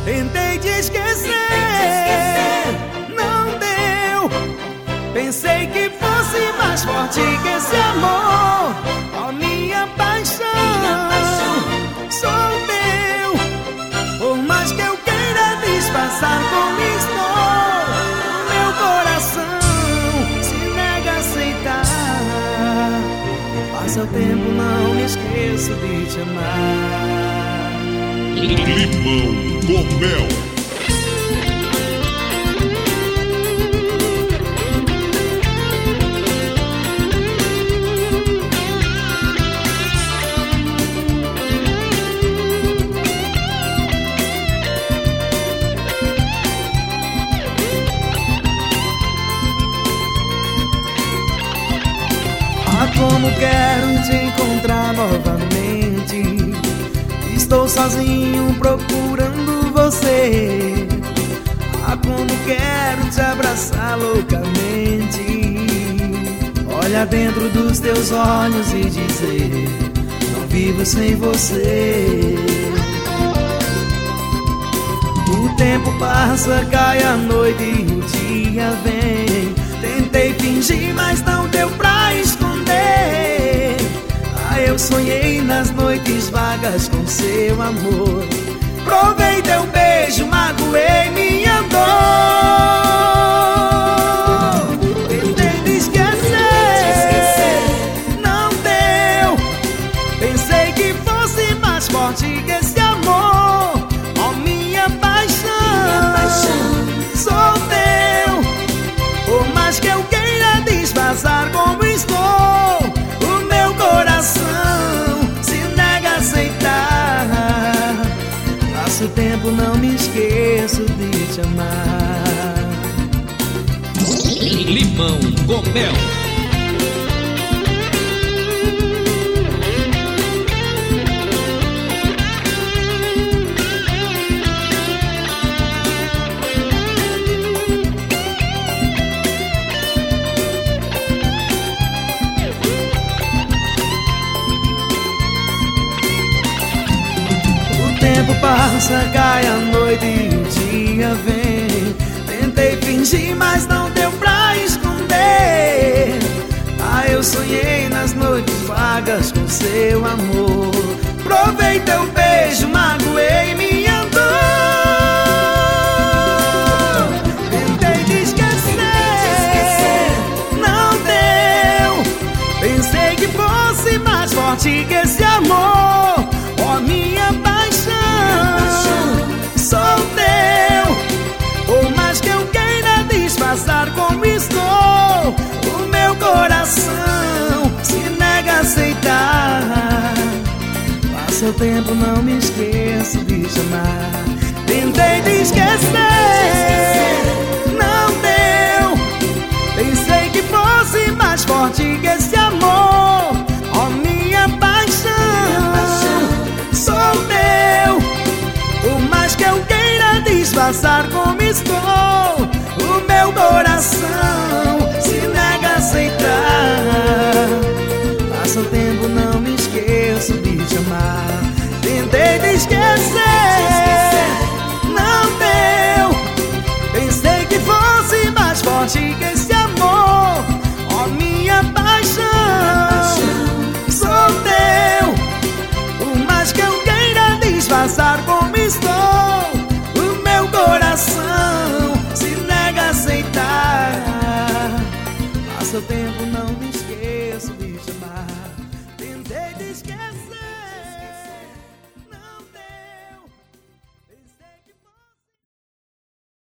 Tentei te esquecer, não deu. Pensei que fosse mais forte que esse amor. Ó, minha paixão, sou teu. Por mais que eu queira disfarçar como estou, meu coração se nega a aceitar. Passa o tempo, não me esqueço de te amar. Limão com mel. Ah, como quero te encontrar novamente. Estou sozinho procurando você. Ah, como quero te abraçar loucamente. Olhar dentro dos teus olhos e dizer: não vivo sem você. O tempo passa, cai a noite e o dia vem. Tentei fingir, mas não deu pra esconder. Ah, eu sonhei nas noites vagas com seu amor. Provei teu beijo, magoei minha dor. Tentei te esquecer, não deu. Pensei que fosse mais forte que esse amor. Ó, minha paixão, sou teu. Por mais que eu queira disfarçar como estou, o meu coração se nega a aceitar. Passo o tempo, não me esqueço de te amar. Limão com mel. O tempo passa, cai a noite e o dia vem. Tentei fingir, mas não deu pra esconder. Ah, eu sonhei nas noites vagas com seu amor. Provei teu beijo, magoei minha dor. Tentei te esquecer, não deu. Pensei que fosse mais forte que esse amor. Ó, minha paixão, sou teu. Por mais que eu queira disfarçar como estou, o meu coração se nega a aceitar. Passa o tempo, não me esqueço de te amar. Tentei te esquecer, não deu. Pensei que fosse mais forte que esse amor. Ó, minha paixão, sou teu. Por mais que eu queira disfarçar como estou, o meu coração se nega a aceitar. Passa o tempo, não me esqueço de te amar. Tentei te esquecer, não deu. Pensei que fosse mais forte que esse amor. Ó, minha paixão, sou teu. Por mais que eu queira disfarçar como estou, o meu coração se nega a aceitar. Passa o tempo,